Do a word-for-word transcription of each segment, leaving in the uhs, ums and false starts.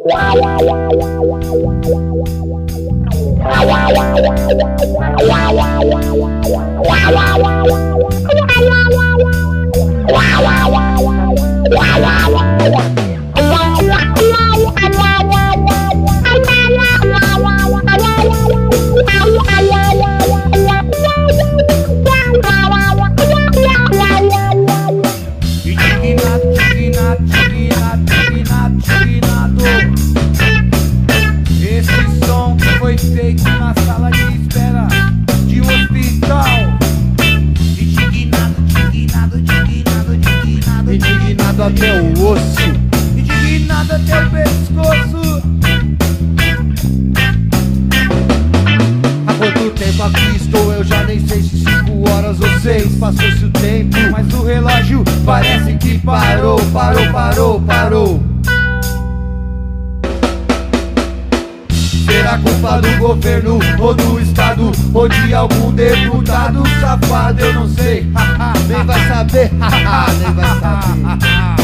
Esse som que foi feito na sala de espera de um hospital. Indignado, indignado, indignado, indignado, indignado até o osso, indignado até o pescoço. Há quanto tempo aqui estou? Eu já nem sei se cinco horas ou seis. Passou-se o tempo, Mas o relógio parece que parou, parou, parou, parou. Será culpa do governo ou do estado ou de algum deputado safado? Eu não sei, nem vai saber, nem vai saber.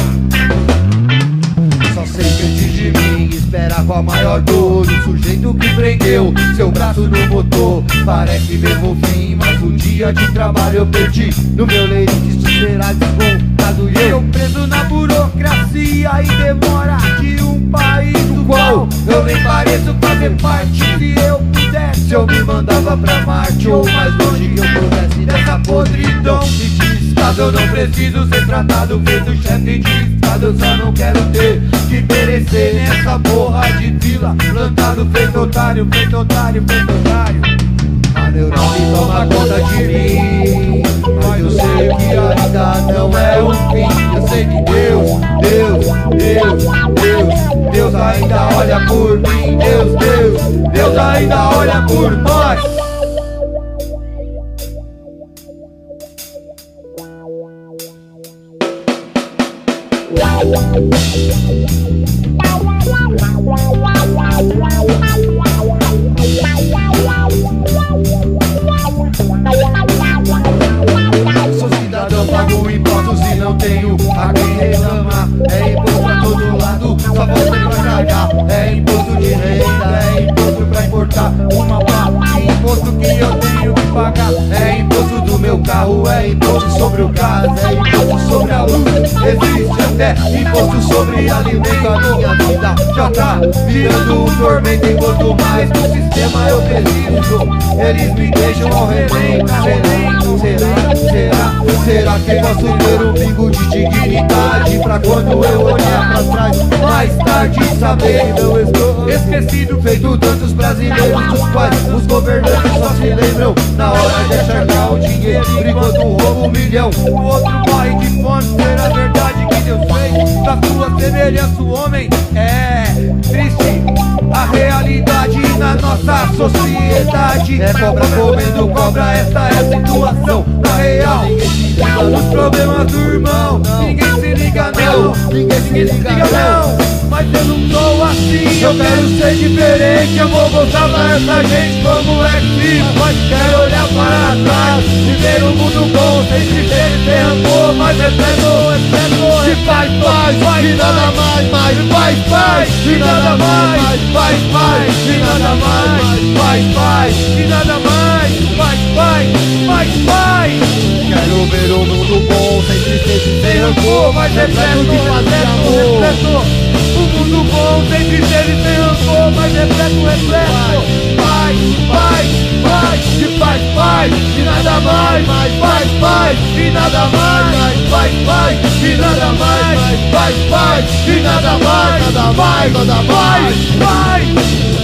Só sei que antes de mim espera com a maior dor o sujeito que prendeu seu braço no motor. Parece mesmo o fim, mas um dia de trabalho eu perdi. No meu leito isso será descontado e eu Eu preso na burocracia e demora de um país do qual eu nem pareço fazer parte. Se eu pudesse, se eu me mandava pra Marte ou mais longe que eu pudesse dessa podridão. E de estado eu não preciso ser tratado feito chefe de estado. Eu só não quero ter que perecer nessa porra de vila, plantado feito otário, feito otário, feito otário. A neurose toma conta de mim, mas eu sei que ainda não é o fim. Eu sei que Deus, Deus, Deus, Deus, Deus ainda olha por mim. Deus, Deus, Deus ainda olha por nós. Sou cidadão, pago impostos e não tenho a quem reclamar. É imposto pra todo lado, só você vai cagar. É imposto de renda, é imposto pra importar uma pá. Imposto que eu tenho que pagar. É imposto do meu carro, é imposto sobre o gás, é imposto sobre a luz. Existe até imposto sobre alimento. A minha vida já tá virando um tormento. Enquanto mais do sistema eu preciso, eles me deixam ao relento. Sereno, será, será, será que posso ter um pingo de dignidade pra quando eu olhar pra trás mais tarde saber não estou esquecido, feito tantos brasileiros dos quais os governantes só se lembram na hora de acharcar o dinheiro enquanto um rouba um milhão. o outro morre de fome. Será verdade que Deus fez da sua semelhança o homem? É triste a realidade na nossa sociedade. É cobra comendo cobra, essa é a situação Na real, Ninguém se liga nos problemas do irmão, ninguém se liga não, Ninguém se liga não. Mas eu não sou assim, eu quero ser diferente. Eu vou voltar pra essa gente como é que mas quero olhar para trás e ver um mundo bom, sem tristeza e sem amor. Mas é pleno, é pleno, Se faz, faz, faz, e nada mais, mais, faz, faz, e nada mais, faz, faz, e nada mais, faz, faz. e nada mais, faz, faz, faz, faz. Quero ver um mundo bom, sem tristeza e sem rancor, Mas é repleto pleno, de é paz e pleno, amor. repleto. Um mundo bom, sem tristeza e sem rancor, mas repleto, repleto. Faz, faz, faz, e faz, faz, e nada mais, mais, faz, faz, e nada mais, mais, faz, faz, e nada mais, mais, faz, faz, e nada mais, Nada mais, nada mais. faz, faz.